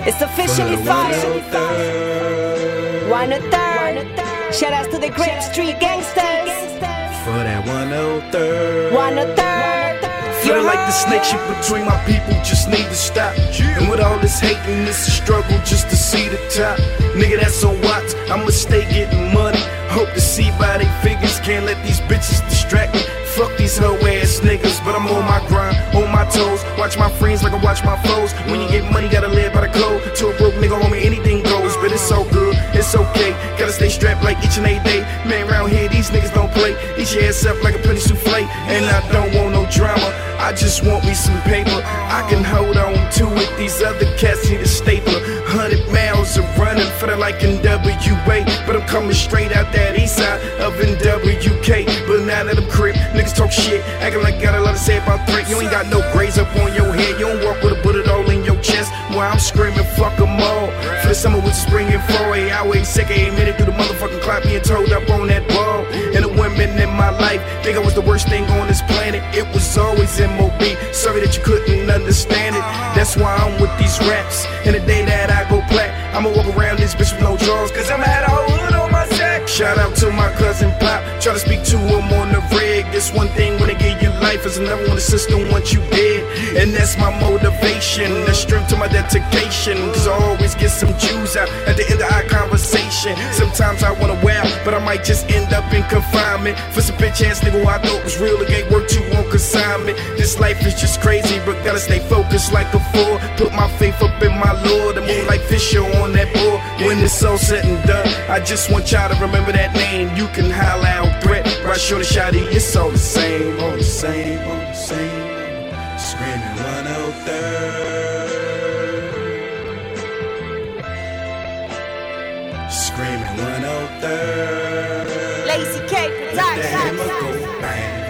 It's officially fired. 103rd. Shout outs to the Grape Street Gangsters. For that 103rd. 103rd. Feeling like the snake shit between my people just need to stop. And with all this hating, it's a struggle just to see the top. Nigga, that's on watch. I'ma stay getting money. Hope to see by they figures. Can't let these bitches distract me. Fuck these hoe ass niggas, but I'm on my grind, on my toes. Watch my friends like I watch my foes. When you get money, gotta live by the code. To a broke nigga, homie, anything goes. But it's so good, it's okay. Gotta stay strapped like each and every day. Man, round here, these niggas don't play. Eat your ass up like a penny souffle. And I don't want no drama, I just want me some paper. I can hold on to it, these other cats need a stapler. 100 miles of running, feeling like NWA. But I'm coming straight out that east side of NWK. But now that I'm crip, niggas talk shit, acting like got a lot to say about threat. You ain't got no grays up on your head, you don't walk with a bullet all in your chest. While I'm screaming, fuck them all. For the summer with spring and fall, I wait second, 8 minutes through the motherfucking clock, being told up on that ball. And the women in my life think I was the worst thing on this planet. It was always MOB, sorry that you couldn't understand it. That's why I'm with these raps. And the day that I go plat, I'ma walk around this bitch with no drawers, cause I'ma have a whole hood on my sack. Shout out to my cousin Pop, try to speak to him on the rig. This one thing when they give you life is another one the system once you dead. And that's my motivation, the strength to my dedication. Cause I always get some Jews out at the end of our conversation. Sometimes I wanna wow, but I might just end up in confinement for some bitch ass nigga who I thought was real. It ain't work too on consignment. This life is just crazy, but gotta stay focused like a fool. Put my faith up in my Lord, and move like Fisher on that board. When it's all said and done, I just want y'all to remember that name. You can holler out threat, right short of shotty, it's all the same, all the same, all the same. Screaming 103rd. Screaming 103rd. Lazy K Let that hammer Productions. go bang.